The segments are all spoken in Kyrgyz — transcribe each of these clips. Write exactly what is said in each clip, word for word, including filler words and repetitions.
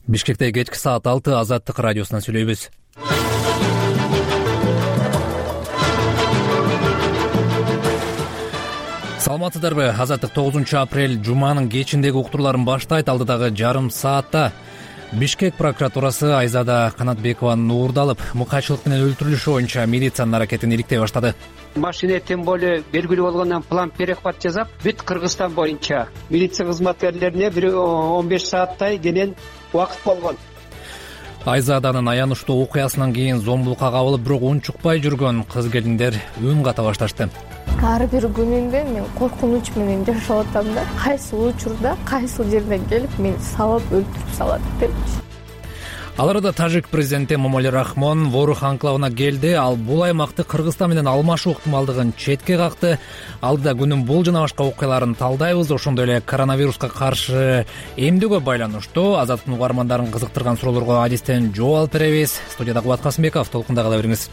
Бишкекте кечки саат алты Азаттык радиосунан сүйлөйбүз. Саламатсыздарбы? Азаттык тогузунчу апрель жуманын кечиндеги уктурууларын баштайт. Алдыдагы жарым саатта Бишкек прокуратурасы Айзада Канатбекованын уурдалып, мукайчылык менен өлтүрүлүшү боюнча милициянын аракетин иликтей баштады. Машина тем более белгилүү болгондон план перехват жасап, бүт Кыргызстан боюнча милиция кызматкерлерине бир он беш сааттай кенен убакыт болгон. Айзаданын аянычтуу окуясынан кийин зомбулукка кабылып, бирок унчукпай жүргөн кыз келиндер үн ката башташты. Ар бир күнүндө мен коркунуч менен жашап атам да, кайсы учурда, кайсы жерден келип мени сабап өлтүрүп салат депчи. Ал арада тажик президенти Эмомали Рахмон Ворух анклавына келди. Ал бул аймакты Кыргызстан менен алмашуу ыктымалдыгын четке какты. Алдыда күнүн бул жана башка окуяларын талдайбыз. Ошондой эле коронавируска каршы эмдөөгө байланыштуу Азаттыктын угармандарын кызыктырган суроолорго адистен жооп алып беребиз. Студияда Кубат Касымбеков, толкунда кала бериңиз.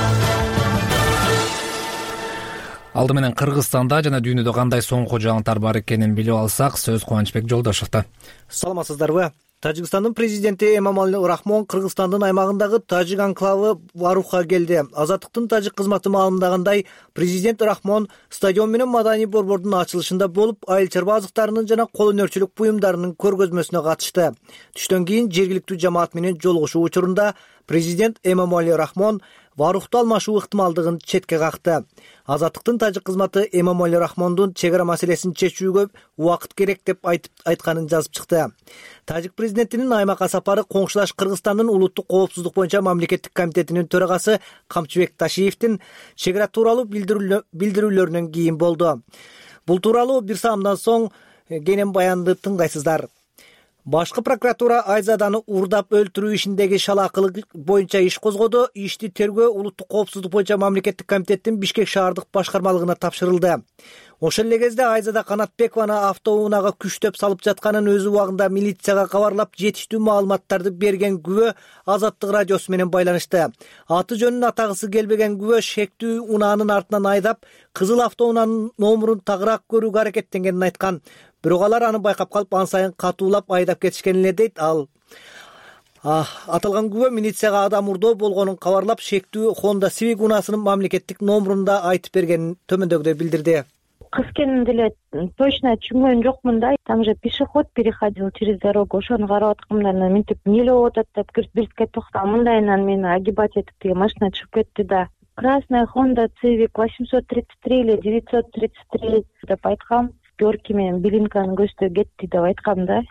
Алды менен Кыргызстанда жана дүйнөдө кандай соңку жаңылыктар бар экенин билип алсак, сөз Кубанычбек Жолдошовдо. Саламатсыздарбы? Тажикстандын президенти Эмомали Рахмон Кыргызстандын аймагындагы тажик анклавы Варухка келди. Азаттыктын тажик кызматы маалымдагандай, президент Рахмон стадион менен маданий борбордун ачылышында болуп, айыл чарба азыктарынын жана кол өнөрчүлүк буюмдарынын көргөзмөсүнө катышты. Түштөн кийин жергиликтүү жамаат менен жолугушуу учурунда президент Эмомали Рахмон Варухту алмашуу ыктымалдыгын четке какты. Азаттыктын тажик кызматы Эмомали Рахмондун чек ара маселесин чечүүгө убакыт керек деп айтып айтканын жазып чыкты. Тажик президентинин аймакка сапары коңшулаш Кыргызстандын улуттук коопсуздук боюнча мамлекеттик комитетинин төрагасы Камчыбек Ташиевдин чек ара тууралуу билдирүүлөрүнөн кийин болду. Бул тууралуу бир саамдан соң кенен баянды тыңдайсыздар. Башкы прокуратура Айзаданы уурдап өлтүрүү ишиндеги шалаакылык боюнча иш козгоду. Ишти тергөө улуттук коопсуздук боюнча мамлекеттик комитеттин Бишкек шаардык башкармалыгына тапшырылды. Ошол эле кезде Айзада Канатбекованы автоунаага күчтөп салып жатканын өз убагында милицияга кабарлап, жетиштүү маалыматтарды берген күбө Азаттык радиосу менен байланышты. Аты жөнүн атагысы келбеген күбө шектүү унаанын артынан айдап, кызыл автоунаанын номурун тагыраак көрүүгө аракеттенгенин айткан. Бирок алар аны байкап калып, ан сайын катуулап айдап кетишкен эле дейт ал. Аталган күбө милицияга адам урдоо болгонун кабарлап, шектүү Honda Civic унаасынын мамлекеттик номурун да айтып бергенин төмөндөгүдөй билдирди. Кыз экенин деле точно түшүнгөн жокмун да. Там же пешеход переходил через дорогу. Ошону карап аткандан мынтип эмне болуп атат деп бирке токта мындайынан мени агибать этип тиги машина чыгып кетти да. Красная Honda Civic восемьсот тридцать три или девятьсот тридцать три деп айткам. Пёрки менен билинканы көзтө кетти деп айткам да.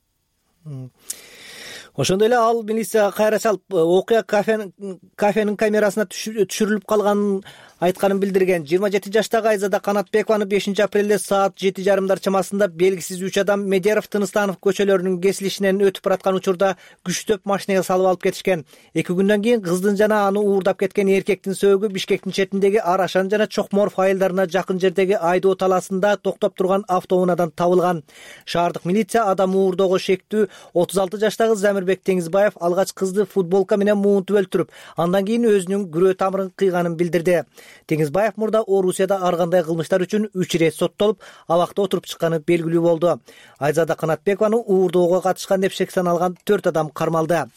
Ошондой эле ал милицияга кайра чалып, окуя кафенин кафенин камерасына түшүрүлүп калганын айтканын билдирген. жыйырма жети жаштагы Айзада Канатбекованы бешинчи апрелде саат жети жарымдар чамасында белгисиз үч адам Медеров, Тыныстанов көчөлөрүнүн кесилишинен өтүп бараткан учурда күчтөп машинага салып алып кетишкен. Эки күндөн кийин кыздын жана аны уурдап кеткен эркектин сөөгү Бишкектин четиндеги Арашан жана Чокморов айылдарына жакын жердеги Айдоо талаасында токтоп турган автоунаадан табылган. Шаардык милиция адам уурдоого шектүү отуз алты жаштагы Замирбек Теңизбаев алгач кызды футболка менен муунтуп өлтүрүп, андан кийин өзүнүн күрөө тамырын кыйганын билдирди. Теңизбаев мурда Орусияда ар кандай кылмыштар үчүн үч ирет соттолуп, абакта отуруп чыкканы белгилүү болду. Айзада Канатбекованы уурдоого катышкан деп шек саналган төрт адам кармалды.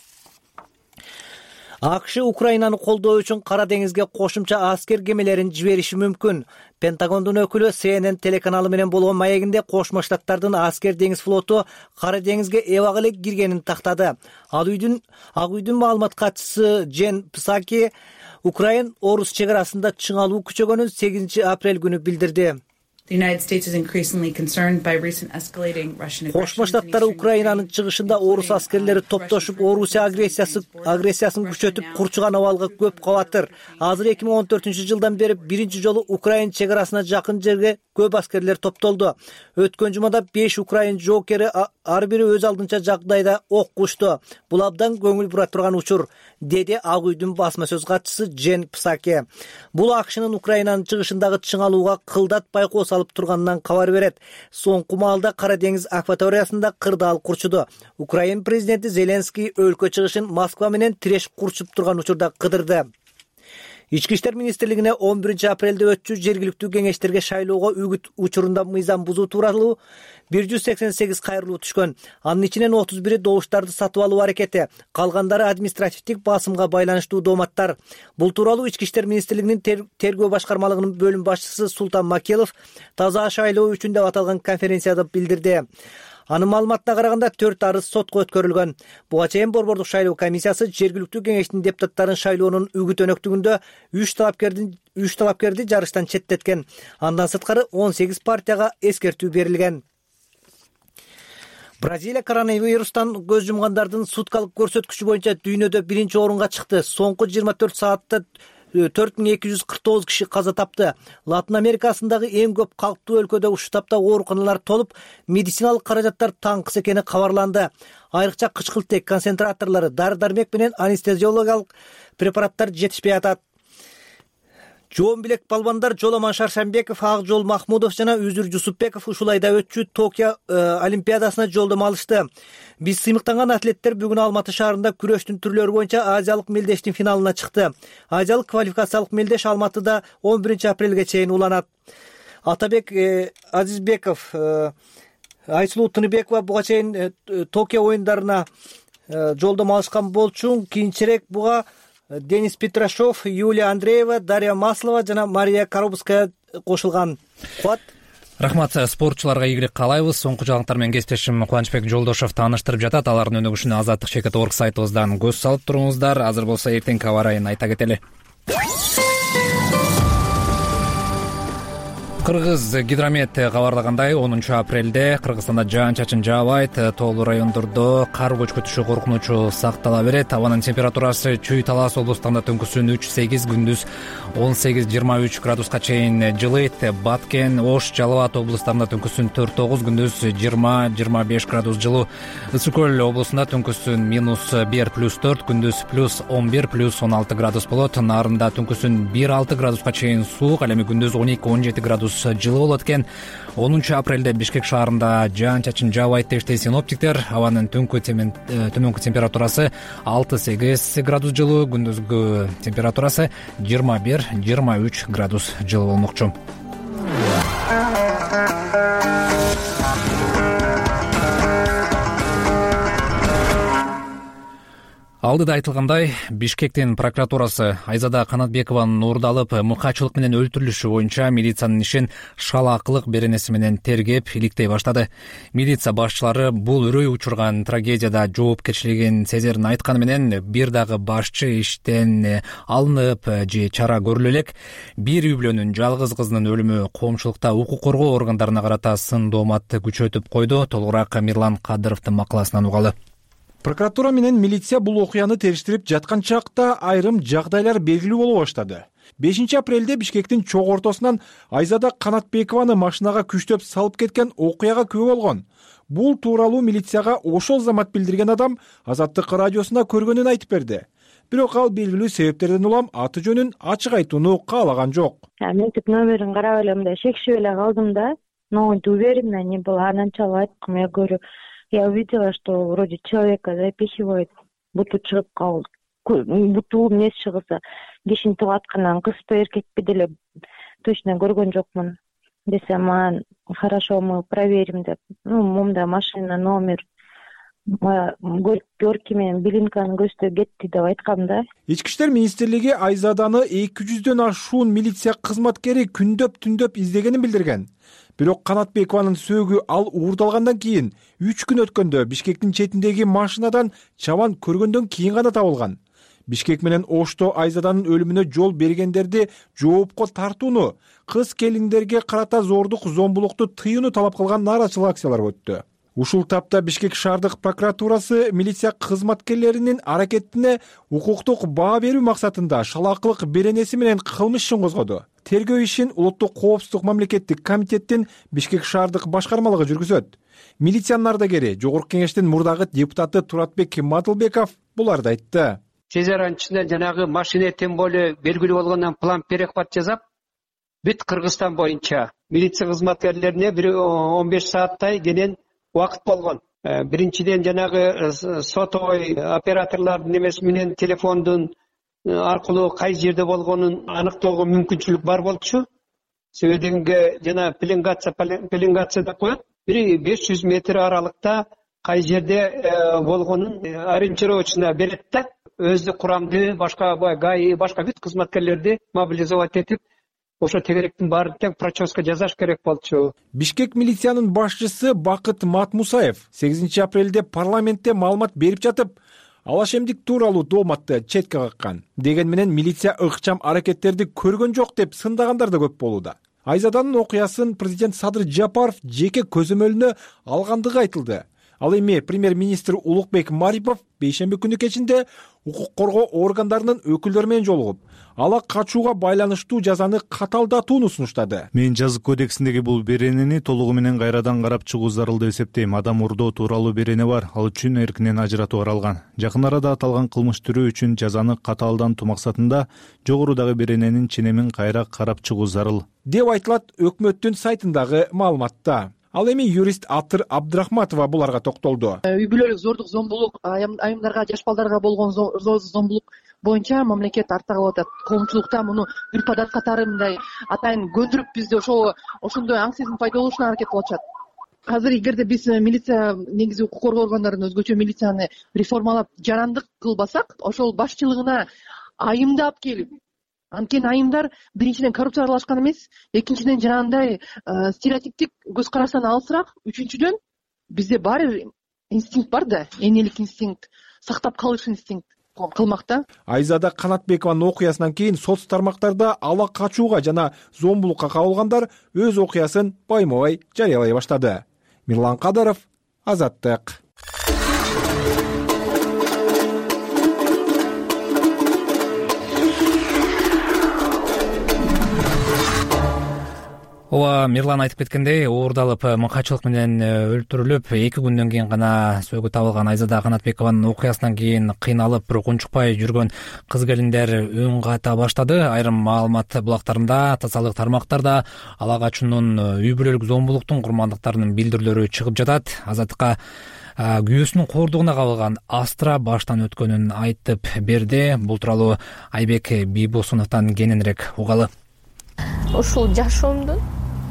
АКШ Украинаны колдоо үчүн Кара деңизге кошумча аскер кемелерин жибериши мүмкүн. Пентагондун өкүлү Си Эн Эн телеканалы менен болгон маегинде Кошмо Штаттардын аскер деңиз флоту Кара деңизге эбак эле киргенин тактады. Ал үйдүн Ак үйдүн маалымат катчысы Джен Псаки Украин Орус чек арасында чыңалуу күчөгөнүн сегизинчи апрель күнү билдирди. Кошмо Штаттар Украинанын чыгышында орус аскерлери топтошуп, Орусия агрессиясы агрессиясын күчөтүп курчуган абалга көп кабаттыр. Азыр эки миң он төртүнчү жылдан бери биринчи жолу Украин чек арасына жакын жерге көп аскерлер топтолду. Өткөн жумада беш Украин жоокери ар бири өз алдынча жагдайда ок кучту. Бул абдан көңүл бура турган учур, деди Ак үйдүн басма сөз катчысы Джен Псаки. Бул АКШнын Украинанын чыгышындагы чыңалууга кылдат байкоо салып турганынан кабар берет. Соңку маалда Кара деңиз акваториясында кырдаал курчуду. Украин президенти Зеленский өлкө чыгышын Москва менен тиреш курчуп турган учурда кыдырды. Ички иштер министрлигине он биринчи апрелде өтчү жергиликтүү кеңештерге шайлоого үгүт учурунда мыйзам бузуу тууралуу бир жүз сексен сегиз кайрылуу түшкөн. Анын ичинен отуз бири добуштарды сатып алуу аракети, калгандары административдик басымга байланыштуу дооматтар. Бул тууралуу Ички иштер министрлигинин тергөө башкармалыгынын бөлүм башчысы Султан Макелов таза шайлоо үчүн деп аталган конференцияда билдирди. Анын маалыматына караганда төрт арыз сотко өткөрүлгөн. Буга чейин Борбордук шайлоо комиссиясы жергиликтүү кеңештин депутаттарын шайлоонун үгүт өнөктүгүндө үч талапкердин үч талапкерди жарыштан четтеткен. Андан сырткары он сегиз партияга эскертүү берилген. Бразилия коронавирустан көз жумгандардын суткалык көрсөткүчү боюнча дүйнөдө биринчи орунга чыкты. Соңку жыйырма төрт саатта төрт миң эки жүз кырк тогуз киши каза тапты. Латын Америкасындагы эң көп калктуу өлкөдө ушул тапта ооруканалар толуп, медициналык каражаттар таңкыс экени кабарланды. Айрыкча кычкылтек концентраторлору, дары-дармек менен анестезиологиялык препараттар жетишпей атат. Жоон билек балбандар Жоламан Шаршамбеков, Акжол Махмудов жана Үзүр Жусупбеков ушул айда өтчү Токио олимпиадасына жолдомо алышты. Биз сыймыктанган атлеттер бүгүн Алматы шаарында күрөштүн түрлөрү боюнча Азиялык мелдештин финалына чыкты. Азиялык квалификациялык мелдеш Алматыда он биринчи апрелге чейин уланат. Атабек Азизбеков, Айсулуу Тыныбекова буга чейин Токио оюндарына жолдомо алышкан болчу. Кийинчерээк буга Денис Петрашов, Юлия Андреева, Дарья Маслова жана Мария Коробская кошулган. Куат. Рахмат, спортчуларга ийгилик каалайбыз. Соңку жаңылыктар менен кесиптешим Кубанычбек Жолдошов тааныштырып жатат. Алардын өнүгүшүнө азаттык чекит орг сайтыбыздан көз салып туруңуздар. Азыр болсо эртеңки аба ырайын айта кетели. Кыргыз гидромет кабарлагандай онунчу апрелде Кыргызстанда жаан-чачын жаабайт, тоолуу райондордо кар көчкү түшүү коркунучу сактала берет. Абанын температурасы Чүй Талас облустарында түнкүсүн үч сегиз, күндүз он сегиз жыйырма үч градуска чейин жылыйт. Баткен, Ош, Жалал Абад облустарында түнкүсүн төрт тогуз, күндүз жыйырма жыйырма беш градус жылуу. Ысык көл облусунда түнкүсүн минус бир плюс төрт, күндүз плюс он бир плюс он алты градус болот. Нарында түнкүсүн бир алты градуска чейин суук, ал эми күндүз он эки он жети градус жылуу болот экен. онунчу апрелде Бишкек шаарында жаан-чачын жаабайт дешти синоптиктер. Абанын түнкү төмөнкү температурасы алты сегиз градус жылуу, күндүзгү температурасы жыйырма бир жыйырма үч градус жылуу болмокчу. Алдыда айтылгандай, Бишкектин прокуратурасы Айзада Канатбекованын уурдалып, мыкаачылык менен өлтүрүлүшү боюнча милициянын ишин шалаакылык беренеси менен тергеп, иликтей баштады. Милиция башчылары бул үрөй учурган трагедияда жоопкерчилигин сезерин айтканы менен, бир дагы башчы иштен алынып же чара көрүлө элек. Бир үй бүлөнүн жалгыз кызынын өлүмү коомчулукта укук коргоо органдарына карата сын дооматты күчөтүп койду. Толугураак Мирлан Кадыровдун макаласынан угалы. Прокуратура менен милиция бул окуяны териштирип жаткан чакта айрым жагдайлар белгилүү боло баштады. бешинчи апрелде Бишкектин чок ортосунан Айзада Канатбекованы машинага күчтөп салып кеткен окуяга күбө болгон. Бул тууралуу милицияга ошол замат билдирген адам Азаттык радиосуна көргөнүн айтып берди. Бирок ал белгилүү себептерден улам аты жөнүн ачык айтууну каалаган жок. Мен тип номерин карап эле мындай шекшип эле калдым да. Но уверена не была, она начала айткым, я говорю, я увидела, что вроде человека запихивает, буту чыгып калды. Буту эмнеси чыгса, кишинтип аткандан кызбы эркекпи деле точно көргөн жокмун. Десем, а хорошо, мы проверим деп. Ну, момда машина, номер, горки менен билинканы көздөп кетти деп айткам да. Ички иштер министрлиги Айзаданы эки жүздөн ашуун милиция кызматкери күндөп түндөп издегенин билдирген. Бирок Канатбекованын сөөгү ал уурдалгандан кийин үч күн өткөндө Бишкектин четиндеги машинадан чабан көргөндөн кийин гана табылган. Бишкек менен Ошто Айзаданын өлүмүнө жол бергендерди жоопко тартууну, кыз келиндерге карата зордук, зомбулукту тыюуну талап кылган нааразычылык акциялары өттү. Ушул тапта Бишкек шаардык прокуратурасы милиция кызматкерлеринин аракетине укуктук баа берүү максатында шалаакылык беренеси менен кылмыш ишин козгоду. Тергөө ишин Улуттук коопсуздук мамлекеттик комитеттин Бишкек шаардык башкармалыгы жүргүзөт. Милициянын ардагери, Жогорку кеңештин мурдагы депутаты Туратбек Мадылбеков буларды айтты. Сезер анчында жанагы машина тем более белгилүү болгондон план перехват жасап, бүт Кыргызстан боюнча милиция кызматкерлерине бир он беш сааттай кенен убакыт болгон. Биринчиден жанагы сотовой операторлордун эмеси менен телефондун аркылуу кай жерде болгонун аныктоого мүмкүнчүлүк бар болчу. Себеби дегенге жана пеленгация пеленгация деп коет. Бир беш жүз метр аралыкта кай жерде болгонун ориентировочно берет да, өздүк курамды, башка ГАИ, башка бүт кызматкерлерди мобилизовать этип, ошо тегеректин баарын тең проческа жасаш керек болчу. Бишкек милициянын башчысы Бакыт Матмусаев сегизинчи апрелде парламентте маалымат берип жатып, алашемдик тууралуу дооматты четке каккан. Деген менен милиция ыкчам аракеттерди көргөн жок деп сындагандар да көп болууда. Айзаданын окуясын президент Садыр Жапаров жеке көзөмөлүнө алгандыгы айтылды. Ал эми премьер-министр Улукбек Марипов бейшемби күнү кечинде укук коргоо органдарынын өкүлдөрү менен жолугуп, ала качууга байланыштуу жазаны каталдатууну сунуштады. Мен жазык кодексиндеги бул беренени толугу менен кайрадан карап чыгуу зарыл деп эсептейм. Адам урдоо тууралуу берене бар, ал үчүн эркинен ажыратуу каралган. Жакын арада аталган кылмыш түрү үчүн жазаны катаалдантуу максатында жогорудагы берененин ченемин кайра карап чыгуу зарыл деп айтылат өкмөттүн сайтындагы маалыматта. Ал эми юрист Атыр Абдрахматова буларга токтолду. Үй бүлөлүк зордук, зомбулук, айымдарга, жаш балдарга болгон зомбулук боюнча мамлекет артта калып атат. Коомчулукта муну үрп адат катары мындай атайын көндүрүп бизди ошо ошондой аң сезим пайда болушуна аракет кылып атышат. Азыр эгерде биз милиция, негизи укук коргоо органдарын өзгөчө милицияны реформалап жарандык кылбасак, ошол башчылыгына айымды алып келип, анткени айымдар биринчиден коррупция аралашкан эмес, экинчиден жанагындай стереотиптик көз караштан алысыраак, үчүнчүдөн бизде баары инстинкт бар да, энелик инстинкт, сактап калыш инстинкт кылмакта. Айзада Канатбекованын окуясынан кийин соц тармактарда ала качууга жана зомбулукка кабылгандар өз окуясын байма-бай жарыялай баштады. Мирлан Кадыров, Азаттык. Ооба, Мирлан айтып кеткендей, уурдалып мыкаачылык менен өлтүрүлүп, эки күндөн кийин гана сөөгү табылган Айзада Канатбекованын окуясынан кийин кыйналып, бирок унчукпай жүргөн кыз келиндер үн ката баштады. Айрым маалымат булактарында, тазалык тармактарда ала качуунун, үй бүлөлүк зомбулуктун курмандыктарынын билдирүүлөрү чыгып жатат. Азаттыкка күйөөсүнүн кордугуна кабылган Астра баштан өткөнүн айтып берди. Бул тууралуу Айбек Бийбосуновдон кененирээк угалы. Ушул жашоомдун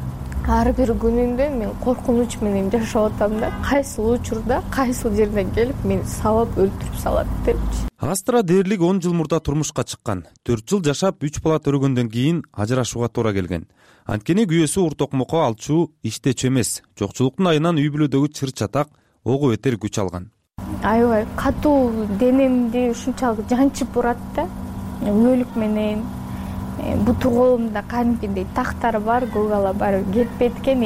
ар бир күнүндө мен коркунуч менен жашап атам да. Кайсыл учурда, кайсыл жерден келип мени сабап өлтүрүп салат депчи. Астра дээрлик он жыл мурда турмушка чыккан. төрт жыл жашап, үч бала төрөгөндөн кийин ажырашууга туура келген. Анткени күйөөсү уртокмокко алчу, иштечү эмес. Жокчулуктун айынан үй бүлөдөгү чыр чатак, ого бетер күч алган. Аябай катуу денемди ушунчалык жанчып урат да. Өлүк менен буту колумда кадимкидей тактар бар, гогала бар, кетпей эткен,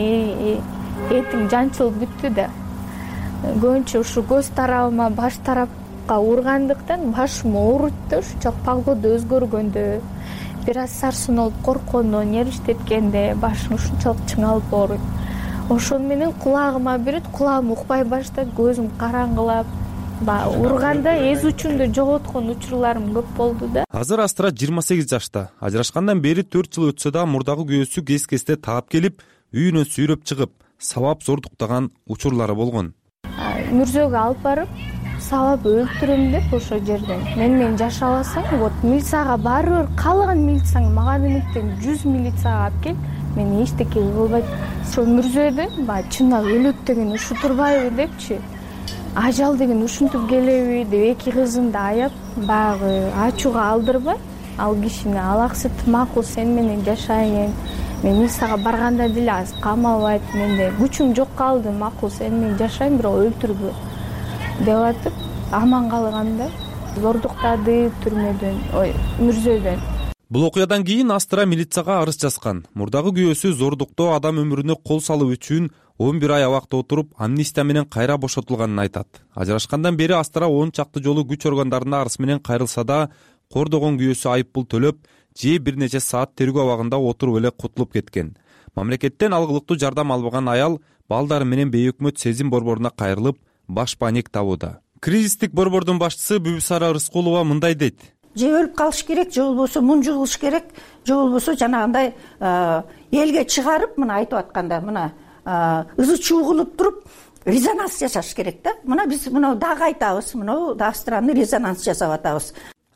этиң жанчылып бүттү да. Көбүнчө ушу көз тарабыма, баш тарапка ургандыктан башым ооруйт да, ушунчалык погода өзгөргөндө, бир аз сарсын болуп корккондо, нервиштеткенде башым ушунчалык чыңалып ооруйт. Ошон менен кулагыма берет, кулагым укпай баштады, көзүм караңгылап, урганда эз учумду жоготкон учурларым көп болду да. Азыр Астра жыйырма сегиз жашта. Ажырашкандан бери төрт жыл өтсө да мурдагы күйөөсү кес-кесте таап келип, үйүнө сүйрөп чыгып, сабап зордуктаган учурлары болгон. Мүрзөгө алып барып, сабап өлтүрөм деп ошо жерден. Мен менен жашабасаң, вот милицияга барып, каалаган милицияң мага демектен жүз милицияга алып кел, мен эчтеке кылбайт. Ошо мүрзөдөн баягы чынак өлөт деген ушу турбайбы депчи. Ажал деген ушинтип келеби деп эки кызымды аяп, баягы ачууга алдырбай, ал кишини алаксытып, макул сен менен жашайын, мен милицияга барганда деле аз камалбайт, менде күчүм жок калды, макул сен менен жашайм, бирок өлтүрбө деп атып, аман калганда зордуктады түрмөдөн, ой, мүрзөдөн. Бул окуядан кийин Астра милицияга арыз жазган. Мурдагы күйөөсү зордуктоо адам өмүрүнө кол салуу үчүн он бир ай абакта отуруп, амнистия менен кайра бошотулганын айтат. Ажырашкандан бери Астра он чакты жолу күч органдарына арыз менен кайрылса да, кордогон күйөөсү айып пул төлөп, же бир нече саат тергөө абагында отуруп эле кутулуп кеткен. Мамлекеттен алгылыктуу жардам албаган аял балдары менен бейөкмөт сезим борборуна кайрылып, баш паник табууда. Кризистик борбордун башчысы Бүбүсара Рыскулова мындай дейт. Же өлүп калыш керек, же болбосо мунжу кылыш керек, же болбосо жанагындай элге чыгарып, мына айтып атканда, мына ызы чуу кылып туруп, резонанс жасаш керек да. Мына биз мына дагы айтабыз, мына Астраны резонанс жасап атабыз.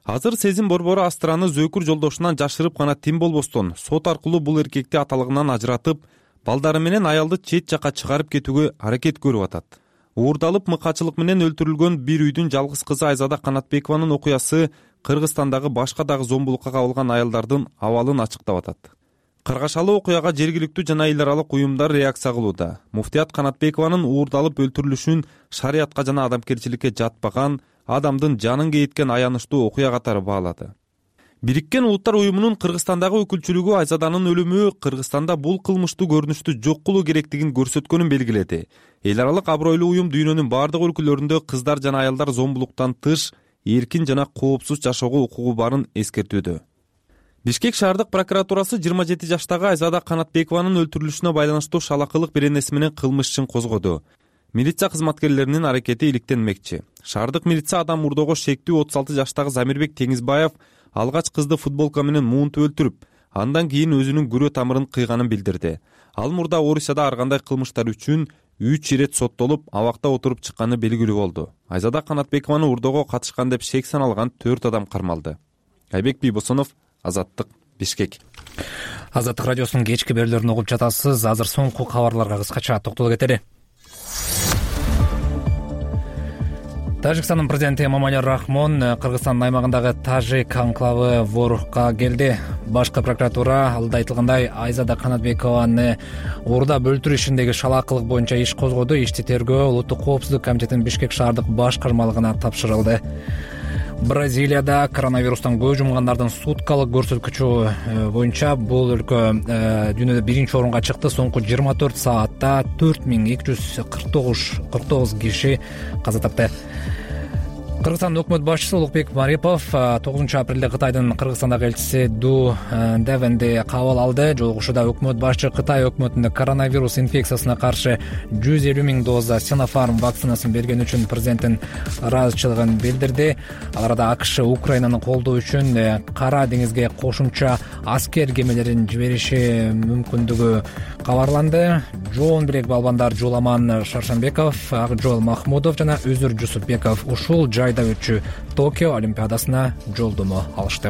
азыр сезим борбору Астраны зөөкүр жолдошунан жашырып гана тим болбостон сот аркылуу бул эркекти аталыгынан ажыратып, балдары менен аялды чет жакка чыгарып кетүүгө аракет көрүп атат. Уурдалып мыкачылык менен өлтүрүлгөн бир үйдүн жалгыз кызы Айзада Канатбекованын окуясы Кыргызстандагы башка дагы зомбулукка кабылган аялдардын абалын ачыктап атат. Каргашалуу окуяга жергиликтүү жана эл аралык уюмдар реакция кылууда. Муфтият Канатбекованын уурдалып өлтүрүлүшүн шариятка жана адамгерчиликке жатпаган, адамдын жанын кейиткен аянычтуу окуя катары баалады. Бириккен Улуттар уюмунун Кыргызстандагы өкүлчүлүгү Айзаданын өлүмү Кыргызстанда бул кылмыштуу көрүнүштү жок кылуу керектигин көрсөткөнүн белгиледи. Эл аралык абройлуу уюм дүйнөнүн бардык өлкөлөрүндө кыздар жана аялдар зомбулуктан тыш эркин жана коопсуз жашоого укугу барын эскертүүдө. Бишкек шаардык прокуратурасы жыйырма жети жаштагы Айзада Канатбекованын өлтүрүлүшүнө байланыштуу шалакылык беренеси менен кылмыш ишин козгоду. Милиция кызматкерлеринин аракети иликтенмекчи. Шаардык милиция адам мурдого шектүү отуз алты жаштагы Замирбек Теңизбаев алгач кызды футболка менен муунтуп өлтүрүп, андан кийин өзүнүн күрөө тамырын кыйганын билдирди. Ал мурда Орусияда ар кандай кылмыштар үчүн үч ирет соттолуп, абакта отуруп чыкканы белгилүү болду. Айзада Канатбекованы уурдоого катышкан деп шек саналган төрт адам кармалды. Айбек Бийбосонов, Азаттык, Бишкек. Азаттык радиосунун кечки берүүлөрүн угуп жатасыз. Азыр соңку кабарларга кыскача токтоло кетели. Тажикстандын президенти Эмомали Рахмон Кыргызстандын аймагындагы Тажик анклавы Ворухка келди. Башкы прокуратура алда айтылгандай Айзада Канатбекованы уурдап өлтүрүү ишиндеги шалаакылык боюнча иш козгоду. Ишти тергөө Улуттук коопсуздук комитетинин Бишкек шаардык башкармалыгына тапшырылды. Бразилияда коронавирустан көз жумгандардын суткалык көрсөткүчү боюнча бул өлкө дүйнөдө биринчи орунга чыкты. Соңку жыйырма төрт саатта төрт миң эки жүз кырк тогуз киши каза тапты. Кыргызстандын өкмөт башчысы Улукбек Марипов тогузунчу апрелде Кытайдын Кыргызстандагы элчиси Ду Девенди кабыл алды. Жолугушууда өкмөт башчы Кытай өкмөтүндө коронавирус инфекциясына каршы жүз элүү миң доза Синофарм вакцинасын берген үчүн президенттин ыраазычылыгын билдирди. Ал арада АКШ Украинаны колдоо үчүн Кара деңизге кошумча аскер кемелерин жибериши мүмкүндүгү кабарланды. Жоон Билек балбандар Жуламан Шаршанбеков, Акжол Махмудов жана Үзүр Жусупбеков ушул жайда өтчү Токио Олимпиадасына жолдомо алышты.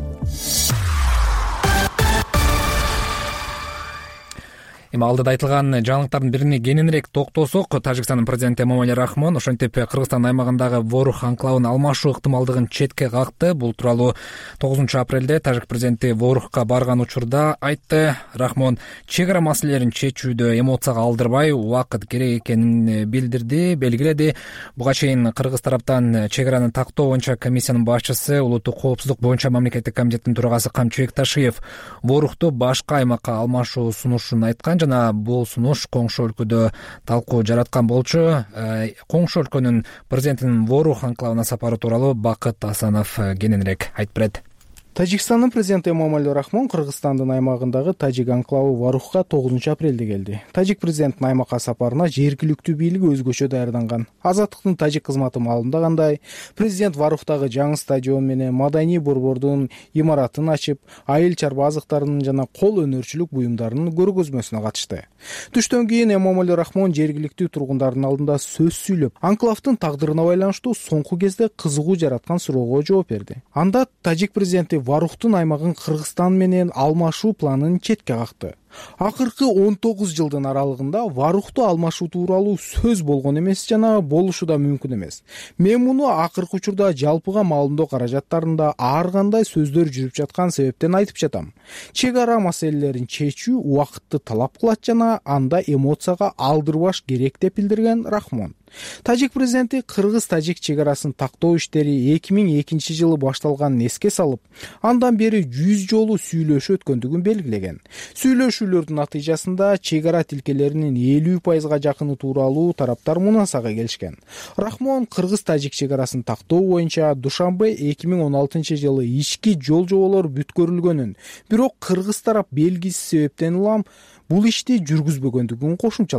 Эми алдыда айтылган жаңылыктардын бирине кененирээк токтолсок, Тажикстандын президенти Эмомали Рахмон ошентип Кыргызстандын аймагындагы Ворух анклавын алмашуу ыктымалдыгын четке какты. Бул тууралуу тогузунчу апрелде Тажик президенти Ворухка барган учурда айтты. Рахмон чек ара маселелерин чечүүдө эмоцияга алдырбай убакыт керек экенин билдирди, белгиледи. Буга чейин кыргыз тараптан чек араны тактоо боюнча комиссиянын башчысы, Улуттук коопсуздук боюнча мамлекеттик комитеттин төрагасы Камчыбек Ташиев Ворухту башка аймакка алмашуу сунушун айткан жана бул сунуш коңшу өлкөдө талкуу жараткан болчу. Коңшу өлкөнүн президентинин Ворух анклавына сапары тууралуу Бакыт Асанов кененирээк айтып берет. Тажикстандын президенти Эмомали Рахмон Кыргызстандын аймагындагы Тажик анклавы Варухка тогузунчу апрелде келди. Тажик президентинин аймакка сапарына жергиликтүү бийлик өзгөчө даярданган. Азаттыктын тажик кызматы маалымдагандай, президент Варухтагы жаңы стадион менен маданий борбордун имаратын ачып, айыл чарба азыктарынын жана кол өнөрчүлүк буюмдарынын көргөзмөсүнө катышты. Түштөн кийин Эмомали Рахмон жергиликтүү тургундардын алдында сөз сүйлөп, анклавдын тагдырына байланыштуу соңку кезде кызыгуу жараткан суроого жооп берди. Анда тажик президенти Варухтун аймагын Кыргызстан менен алмашуу планын четке какты. Акыркы он тогуз жылдын аралыгында Варухту алмашуу тууралуу сөз болгон эмес жана болушу да мүмкүн эмес. Мен муну акыркы учурда жалпыга маалымдоо каражаттарында ар кандай сөздөр жүрүп жаткан себептен айтып жатам. Чек ара маселелерин чечүү убакытты талап кылат жана анда эмоцияга алдырбаш керек деп билдирген Рахмон. Тажик президенти кыргыз-тажик чек арасын тактоо иштери эки миң экинчи жылы башталганын эске салып, андан бери жүз жолу сүйлөшүү өткөндүгүн белгилеген. Сүйлөшүүлөрдүн натыйжасында чек ара тилкелеринин элүү пайызга жакыны тууралуу тараптар мунасага келишкен. Рахмон кыргыз-тажик чек арасын тактоо боюнча Душанбе эки миң он алтынчы жылы ички жол жоболор бүткөрүлгөнүн, бирок кыргыз тарап белгисиз себептен улам бул ишти жүргүзбөгөндүгүн кошумчалаган.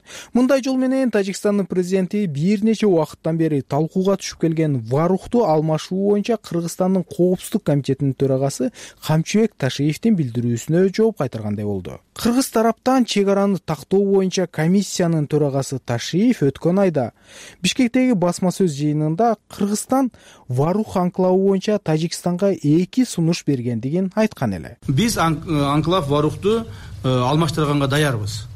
Мындай жол менен Тажикстандын президенти бир нече убакыттан бери талкууга түшүп келген варухту алмашуу боюнча Кыргызстандын коопсуздук комитетинин төрагасы Камчыбек Ташиевдин билдирүүсүнө жооп кайтаргандай болду. Кыргыз тараптан чек араны тактоо боюнча комиссиянын төрагасы Ташиев өткөн айда Бишкектеги басма сөз жыйынында Кыргызстан Варух анклавы боюнча Тажикстанга эки сунуш бергендигин айткан эле. Биз анклав Варухту алмаштырганга даярбыз.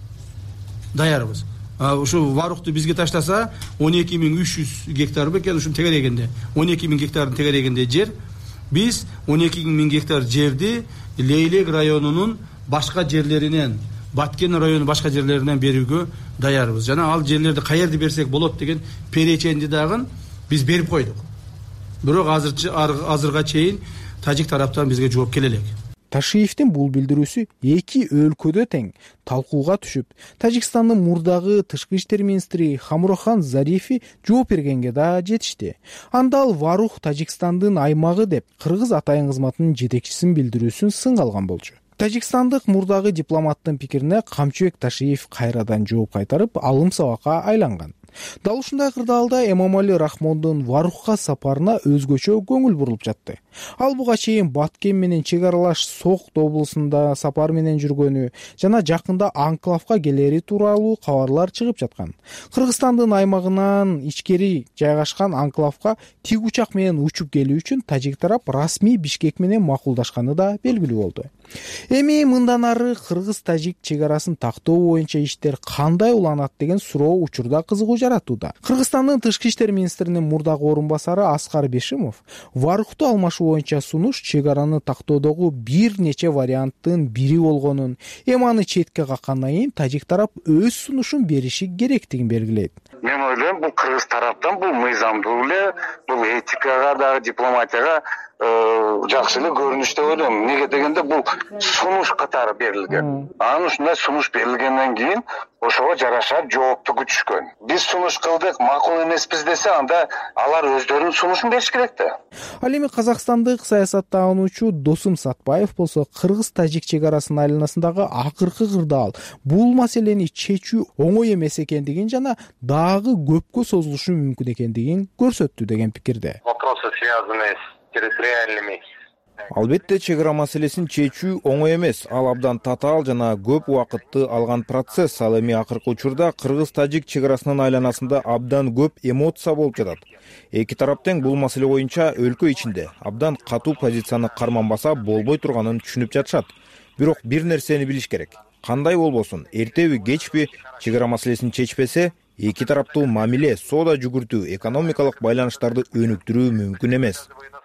Даярбыз. Ушу Варухту бизге таштаса он эки миң үч жүз гектар бекен, ушун тегерегенде он эки миң гектардын тегерегенде жер. Биз он эки миң гектар жерди Лейлек районунун башка жерлеринен, Баткен районунун башка жерлеринен берүүгө даярбыз. Жана ал жерлерди каерде берсек болот деген переченди дагы биз берип койдук. Бирок азырчы азырга чейин тажик тараптан бизге жооп келе элек. Ташиевдин бул билдирүүсү эки өлкөдө тең талкууга түшүп, Тажикстандын мурдагы тышкы иштер министри Хамурахан Зарифи жооп бергенге да жетишти. Анда ал Варух Тажикстандын аймагы деп Кыргыз атайын кызматынын жетекчисинин билдирүүсүн сынга алган болчу. Тажикстандык мурдагы дипломаттын пикирине Камчыбек Ташиев кайрадан жооп кайтарып, алым сабакка айланган. Дал ушундай кырдаалда Эмомали Рахмондун Варухка сапарына өзгөчө көңүл бурулуп жатты. Ал буга чейин Баткен менен чек аралаш Сокт облусунда сапар менен жүргөнү жана жакында анклавга келери тууралуу кабарлар чыгып жаткан. Кыргызстандын аймагынан ичкери жайгашкан анклавга тик учак менен учуп келүү үчүн тажик тарап расмий Бишкек менен макулдашканы да белгилүү болду. Эми мындан ары кыргыз-тажик чек арасын тактоо боюнча иштер кандай уланат деген суроо учурда кызыгуу жаратууда. Кыргызстандын тышкы иштер министринин мурдагы орун басары Аскар Бешимов Варухту алмашуу боюнча сунуш чек араны тактоодогу бир нече варианттын бири болгонун, эми аны четке каккандан кийин тажик тарап өз сунушун бериши керектигин белгилейт. Мен ойлойм, бул кыргыз тараптан бул мыйзамдуу эле, бул этикага дагы дипломатияга жакшы эле көрүнүш деп ойлойм. Неге дегенде бул сунуш катары берилген. Анан ушундай сунуш берилгенден кийин ошого жараша жоопту күтүшкөн. Биз сунуш кылдык, макул эмеспиз десе, анда алар өздөрүнүн сунушун бериш керек да. Ал эми казакстандык саясаттануучу Досум Сатпаев болсо кыргыз-тажик чек арасынын айланасындагы акыркы кырдаал бул маселени чечүү оңой эмес экендигин жана дагы көпкө созулушу мүмкүн экендигин көрсөттү деген пикирде. Вопросы связанные с территориальными. Албетте чек ара маселесин чечүү оңой эмес. Ал абдан татаал жана көп убакытты алган процесс. Ал эми акыркы учурда кыргыз-тажик чек арасынын айланасында абдан көп эмоция болуп жатат. Эки тарап тең бул маселе боюнча өлкө ичинде абдан катуу позицияны карманбаса болбой турганын түшүнүп жатышат. Бирок бир нерсени билиш керек. Кандай болбосун, эртеби кечпи чек ара маселесин чечпесе, эки тараптуу мамиле, соода жүгүртүү, экономикалык байланыштарды өнүктүрүү мүмкүн эмес.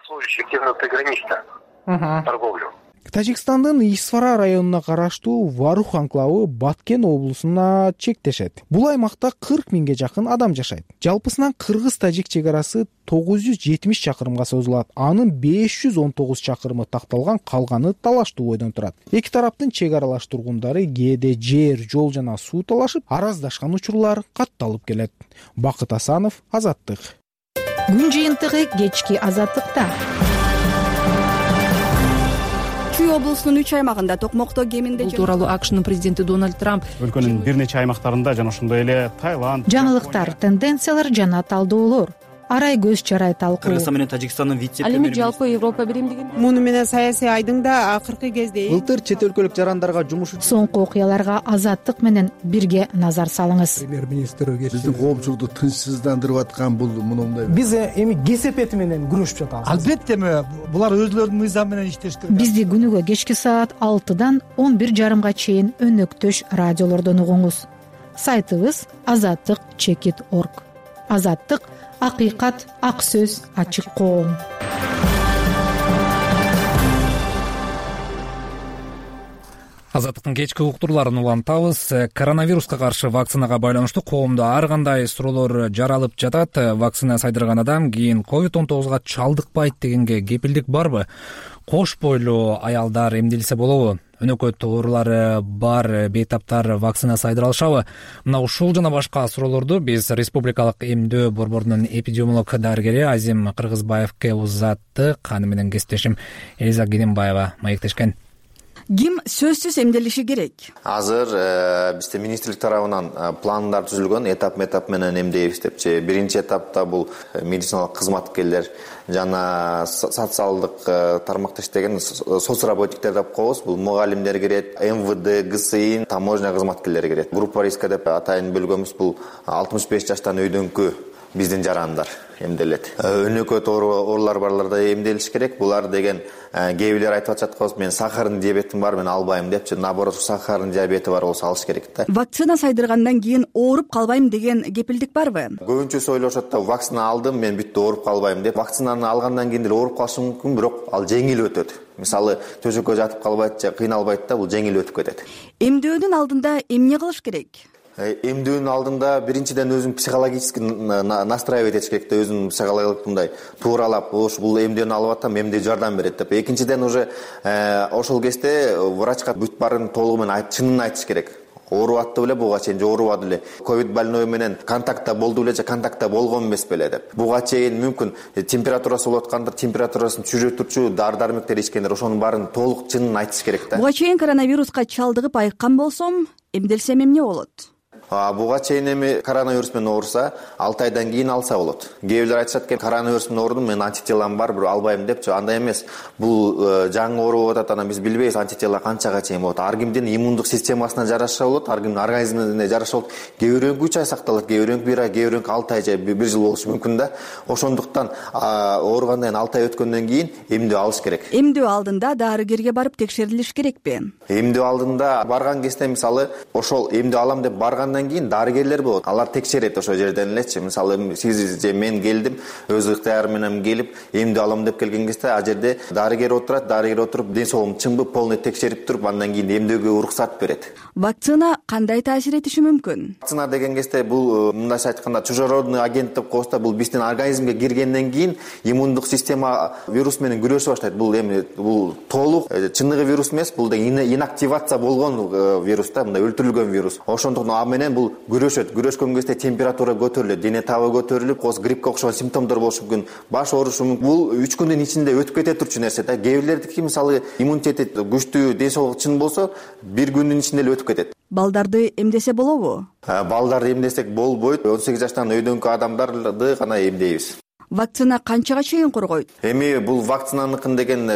Торговлю. Тажикстандын Исфара районуна караштуу Варух анклавы Баткен облусуна чектешет. Бул аймакта кырк миңге жакын адам жашайт. Жалпысынан кыргыз-тажик чек арасы тогуз жүз жетимиш чакырымга созулат. Анын беш жүз он тогуз чакырымы такталган, калганы талаштуу бойдон турат. Эки тараптын чек аралаш тургундары кээде жер, жол жана суу талашып, араздашкан учурлар катталып келет. Бакыт Асанов, Азаттык. Күн жыйынтыгы кечки Азаттыкта. Чүй облусунун үч аймагында токмокто кеминде бул тууралуу АКШнын президенти Дональд Трамп өлкөнүн бир нече аймактарында жана ошондой эле Таиланд жаңылыктар, тенденциялар жана талдоолор, арай көз чарай талкуу. Кыргызстан менен Тажикстандын вице-премьери. Ал эми жалпы Европа биримдигин муну менен саясий айдың да акыркы кезде былтыр чет өлкөлүк жарандарга жумуш соңку окуяларга Азаттык менен бирге назар салыңыз. Премьер-министр биздин коомчулукту тынчсыздандырып аткан бул мындай. Биз эми кесепети менен күрөшүп жатабыз. Албетте булар өзлөрүнүн мыйзамы менен иштеш керек. Бизди күнүгө кечки саат алтыдан он бир жарымга чейин өнөктөш радиолордон угуңуз. Сайтыбыз азаттык чекит точка орг. Азаттык — акыйкат, ак сөз, ачык коом. Азаттыктын кечки уктурларын улантабыз. Коронавируска каршы вакцинага байланыштуу коомдо ар кандай суроолор жаралып жатат. Вакцина сайдырган адам кийин ковид он тогузга чалдыкпайт дегенге кепилдик барбы? Кош бойлуу аялдар эмделсе болобу? Өнөкөт оорулары бар бейтаптар вакцина сайдыра алышабы? Мына ушул жана башка суроолорду биз Республикалык эмдөө борборунун эпидемиолог дарыгери Азим Кыргызбаевке узаттык. Аны менен кесиптешим Элиза Генембаева маектешкен. Ким сөзсүз эмделиши керек? Азыр бизде министрлик тарабынан пландар түзүлгөн, этап этап менен эмдейбиз депчи. Биринчи этапта бул медициналык кызматкерлер жана социалдык тармакта иштеген соцработниктер деп коебуз. Бул мугалимдер кирет, эм вэ дэ, гэ эс и, таможня кызматкерлери кирет. Группа риска деп атайын бөлгөнбүз. Бул алтымыш беш жаштан өйдөнкү биздин жарандар эмделет. Өнөкөт оорулар барларда эмделиш керек. Булар деген кээ бирлер айтып атышат, мен сахарный диабетим бар, мен албайм депчи. Наоборот, сахарный диабети бар болсо алыш керек да. Вакцина сайдыргандан кийин ооруп калбайм деген кепилдик барбы? Көбүнчөсү ойлошот да, вакцина алдым, мен бүттү, ооруп калбайм деп. Вакцинаны алгандан кийин деле ооруп калышы мүмкүн, бирок ал жеңил өтөт. Мисалы, төшөккө жатып калбайт же кыйналбайт да, бул жеңил өтүп кетет. Эмдөөнүн алдында эмне кылыш керек? Эмдөөнүн алдында биринчиден өзүн психологически настраивать этиш керек да, өзүн психологиялык мындай тууралап, бул эмдөөнү алып атам, эмне жардам берет деп. Экинчиден уже ошол кезде врачка бүт баарын толугу менен чынын айтыш керек. Ооруп атты беле буга чейин же оорубады эле, ковид больной менен контактта болду беле же контактта болгон эмес беле деп. Буга чейин мүмкүн температурасы болуп аткандыр, температурасын түшүрө турчу дары-дармектер ичкендер, ошонун баарын толук чынын айтыш керек да. Буга чейин коронавируска чалдыгып айыккан болсом, эмделсем эмне болот? Буга чейин эми коронавирус менен оорурса, алты айдан кийин алса болот. Кээ бирлер айтышат экен, коронавирус менен оорудум, мен антителам бар, бирок албайм депчи. Андай эмес. Бул жаңы оору болуп атат, анан биз билбейбиз антитела канчага чейин болот. Ар кимдин иммундук системасына жараша болот, ар кимдин организмине жараша болот. Кээ бирөөнүкү үч ай сакталат, кээ бирөөнүкү бир ай, кээ бирөөнүкү алты ай же бир жыл болушу мүмкүн да. Ошондуктан ооругандан кийин алты ай өткөндөн кийин эмдөө алыш керек. Эмдөө алдында дарыгерге барып текшерилиш керекпи? Эмдөө алдында барган кезде, мисалы, ошол эмдөө алам деп баргандан кийин дарыгерлер болот. Алар текшерет ошол жерден элечи. Мисалы, сиз же мен келдим, өз ыктыярым менен келип, эмдөө алам деп келген кезде, а жерде дарыгер отурат, дарыгер отуруп, ден соолугум чыңбы полный текшерип туруп, андан кийин эмдөөгө уруксат берет. Вакцина кандай таасир этиши мүмкүн? Вакцина деген кезде бул мындайча айтканда чужеродный агент деп коебуз да, бул биздин организмге киргенден кийин иммундук система вирус менен күрөшө баштайт. Бул эми бул толук чыныгы вирус эмес, бул да инактивация болгон вирус да, мындай өлтүрүлгөн вирус. Ошондуктан а менен бул күрөшөт. Күрөшкөн кезде температура көтөрүлөт, дене табы көтөрүлүп, коз гриппке окшогон симптомдор болушу мүмкүн, баш оорушу мүмкүн. Бул үч күндүн ичинде өтүп кете турчу нерсе да. Кээ бирлердики мисалы иммунитети күчтүү, ден соолугу чын болсо, бир күндүн ичинде эле өтүп кетет. Балдарды эмдесе болобу? Балдарды эмдесек болбойт. он сегиз жаштан өйдөнкү адамдарды гана эмдейбиз. Вакцина канчага чейин коргойт? Эми бул вакцинаныкын деген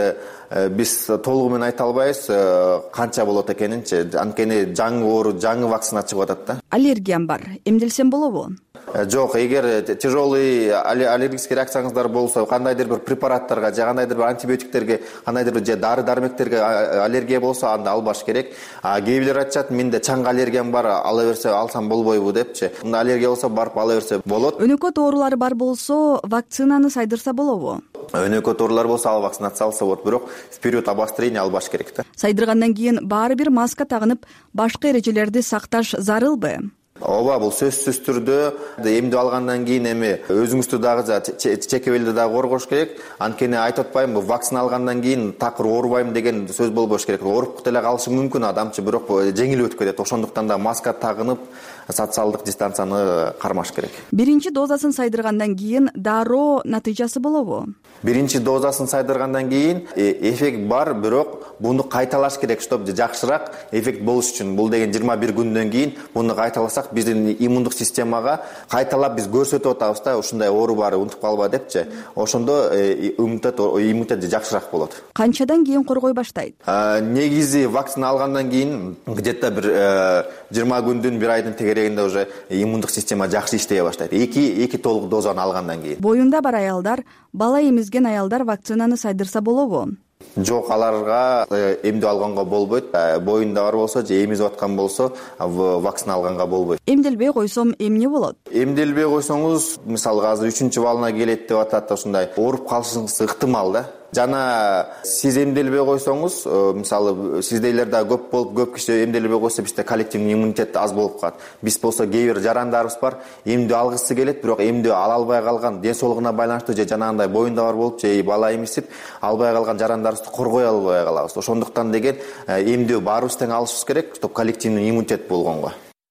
биз толугу менен айта албайбыз канча болот экенинчи. Анткени жаңы оору, жаңы вакцина чыгып атат да. Аллергиям бар. Эмделсем болобу? Жок, эгер тяжелый аллергический реакцияңыздар болсо, кандайдыр бир препараттарга же кандайдыр бир антибиотиктерге, кандайдыр бир же дары-дармектерге аллергия болсо, анда албаш керек. А кээ бирлер айтышат, менде чаң аллергиям бар, ала берсе алсам болбойбу депчи. Мында аллергия болсо, барып ала берсе болот. Өнөкөт оорулары бар болсо, вакцинаны сайдырса болобу? Өнөкөт оорулар болсо, ал вакцинация алса болот, бирок в период обострения албаш керек да. Сайдыргандан кийин баары бир маска тагынып, башка эрежелерди сакташ зарылбы? Ооба, бул сөзсүз түрдө эмдөө алгандан кийин эми өзүңүздү дагы чекебелди дагы коргош керек. Анткени айтып атпаймынбы, бул вакцина алгандан кийин такыр оорубайм деген сөз болбош керек. Ооруп деле калышы мүмкүн адамчы, бирок жеңил өтүп кетет. Ошондуктан да маска тагынып, социалдык дистанцияны кармаш керек. Биринчи дозасын сайдыргандан кийин дароо натыйжасы болобу? Биринчи дозасын сайдыргандан кийин эффект бар, бирок буну кайталаш керек, чтоб жакшыраак эффект болуш үчүн. Бул деген жыйырма бир күндөн кийин буну кайталасак, биздин иммундук системага кайталап биз көрсөтүп атабыз да, ушундай оору бар, унутуп калба депчи. Ошондо иммунитет иммунитет жакшыраак болот. Канчадан кийин коргой баштайт? Негизи вакцина алгандан кийин где-то бир жыйырма күндүн, бир айдын тегерегинде уже иммундук система жакшы иштей баштайт. Эки эки толук дозаны алгандан кийин. Боюнда бар аялдар, бала эмизген аялдар вакцинаны сайдырса болобу? Жок, аларга эмдөө алганга болбойт. Боюнда бар болсо же эмизип аткан болсо, вакцина алганга болбойт. Эмделбей койсом эмне болот? Эмделбей койсоңуз, мисалы азыр үчүнчү волна келет деп атат, ушундай ооруп калышыңыз ыктымал да. Жана сиз эмделбей койсоңуз, мисалы сиздейлер да көп болуп, көп киши эмделбей койсо, бизде коллективный иммунитет аз болуп калат. Биз болсо кээ бир жарандарыбыз бар, эмдөө алгысы келет, бирок эмдөө ала албай калган, ден соолугуна байланыштуу же жанагындай боюнда бар болуп, же бала эмисип албай калган жарандарыбызды коргой албай калабыз. Ошондуктан деген эмдөө баарыбыз тең алышыбыз керек, чтоб коллективный иммунитет болгонго.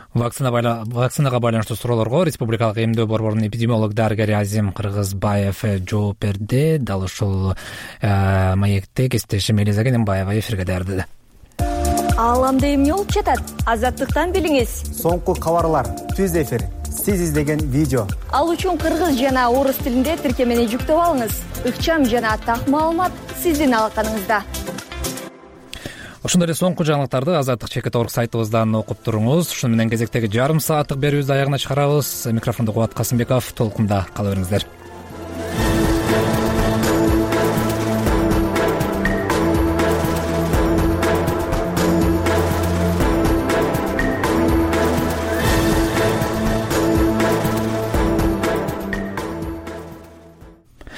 вакцинага байланыштуу суроолорго Республикалык эмдөө борборунун эпидемиолог дарыгери Азим Кыргызбаев жооп берди. Дал ушул маекти кесиптешим Элиза Кененбаева эфирге даярдады. Ааламда эмне болуп жатат? Азаттыктан билиңиз. Соңку кабарлар, түз эфир, сиз издеген видео. Ал үчүн кыргыз жана орус тилинде тиркемени жүктөп алыңыз. Ыкчам жана так маалымат сиздин алаканыңызда. Ошондой эле соңку жаңылыктарды азаттык чекит орг сайтыбыздан окуп туруңуз. Ушуну менен кезектеги жарым сааттык берүүбүздү аягына чыгарабыз. Микрофондо Кубат Касымбеков, толкунда кала бериңиздер.